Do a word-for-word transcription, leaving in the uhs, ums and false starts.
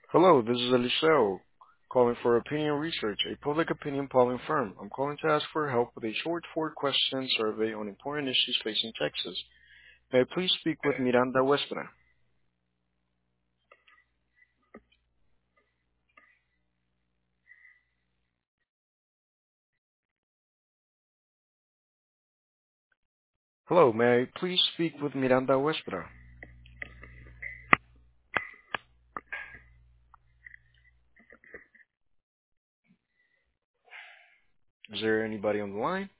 Hello, this is Eliseo, calling for Opinion Research, a public opinion polling firm. I'm calling to ask for help with a short four-question survey on important issues facing Texas. May I please speak with Miranda Westra? Hello, may I please speak with Miranda Westra? Is there anybody on the line?